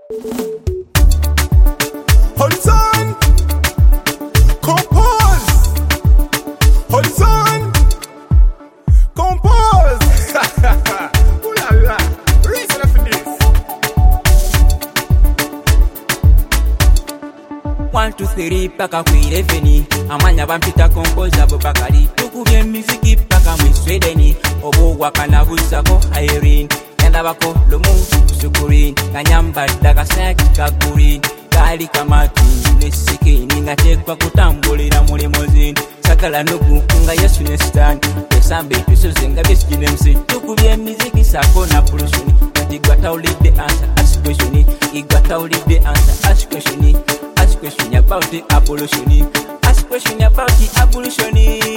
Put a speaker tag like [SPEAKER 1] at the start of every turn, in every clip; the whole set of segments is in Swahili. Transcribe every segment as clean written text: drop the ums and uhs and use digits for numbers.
[SPEAKER 1] Hold on. Compose. Hold on. Compose. Ooh la la. Raise enough for this.
[SPEAKER 2] 1, 2, 3 paka ku 11 amanya bampita Compose abo bakali tukubye miziki paka mu Sweden obo wakana busako Irene yanda bako lumu sukurin kanyamba daga sek kakurin kali kamati nesikini ngatekwa kutambulira muri mozini sakala nugu nga Yesu ne stand esambe tusozenga besikinemsi tukubye miziki sako na pulushuni igwata ulide answer ask question igwata ulide answer ask question. Ask question about the abolition. Ask question about the abolition.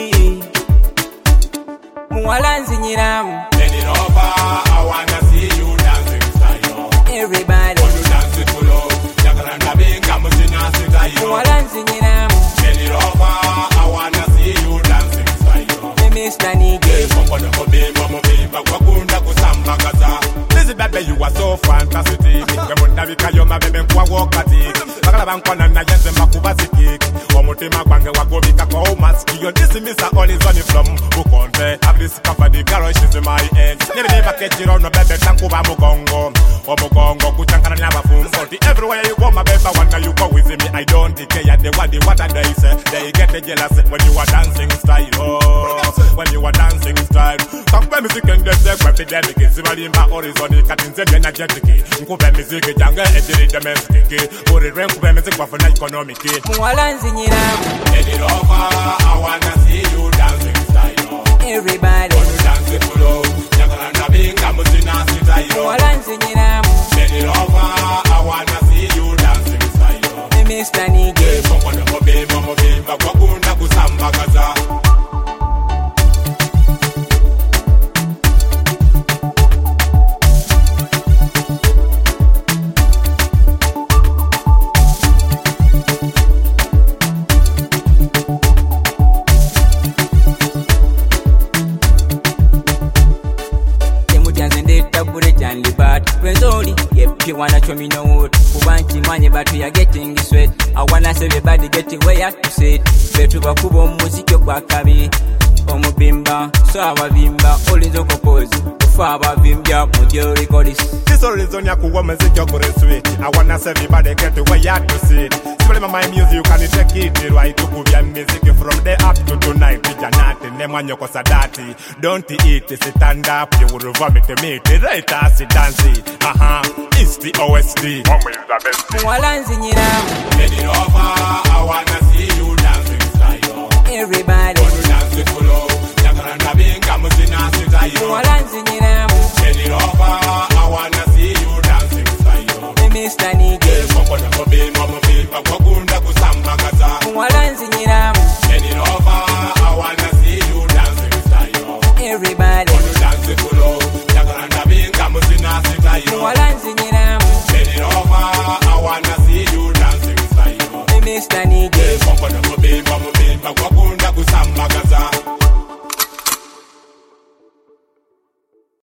[SPEAKER 2] Muwalanzi nyiramu.
[SPEAKER 1] Bend it over, I wanna see you dancing style.
[SPEAKER 2] Everybody.
[SPEAKER 1] When you dance it full of, Jacaranda Binga Musina Sitayo.
[SPEAKER 2] Muwalanzi nyiramu.
[SPEAKER 1] Bend it over, I wanna see you dancing style.
[SPEAKER 2] Mr. Nige.
[SPEAKER 1] Mkono kubimba mubimba kwa kunda kusamba kaza. Lizzy baby, you are so fantastic. Kemunda vikayo mabebe kwa wakati. Bakala bankwana na yenze makubaziki. Omutima kwange wagobika kwa umaski. This is Mr. Olizoni from Bukonde. Have this cover the garage is in my end. Never catch it on the bebe tankuba mugongo. Omugongo kuchankana nyabafumbo. Everywhere you go my baby wonder you go with me. I don't care they what they say. They get jealous when you are dancing style. Oh, when you are dancing style. Kakube music and dance epidemic. Sibalimba Horizon katinze energetic. Nkube music jange ediri domestic. Uri renkube music wafuna economic.
[SPEAKER 2] Muwalanzi nyiramu.
[SPEAKER 1] Bend it over, I wanna see you dancing style.
[SPEAKER 2] Everybody.
[SPEAKER 1] When you dance it full of, Jacaranda Binga Musina Sitayo.
[SPEAKER 2] Muwalanzi nyiramu.
[SPEAKER 1] Bend it over, I wanna see you dancing style.
[SPEAKER 2] Mr. Nige.
[SPEAKER 1] Mkono kubimba mubimba kwa kunda kusamba kaza.
[SPEAKER 2] Penzoli, yep, you wanna show me no wood. Kubanchi manye but we are getting sweat. I wanna see everybody getting where you to say. Betu bakubo muziki kwa kabi. Omubimba, so abavimba, olinzo Compose. Ufa abavimbya, mujo recordis.
[SPEAKER 1] This horizon ya kuwa muziki okore sweet. I wanna see everybody get where you to say. Sibali my music you can take it right. Tukubya music from day up to tonight. Janati, nemwanyo kwa sadati. Don't eat, stand up, you will vomit me. Right as dancing. It's the OSD. Mama is the best.
[SPEAKER 2] Muwalanzi nyiramu.
[SPEAKER 1] Bend it over, I wanna see you dancing style.
[SPEAKER 2] Everybody.
[SPEAKER 1] When you dance it full of, Jacaranda Binga Musina Sitayo.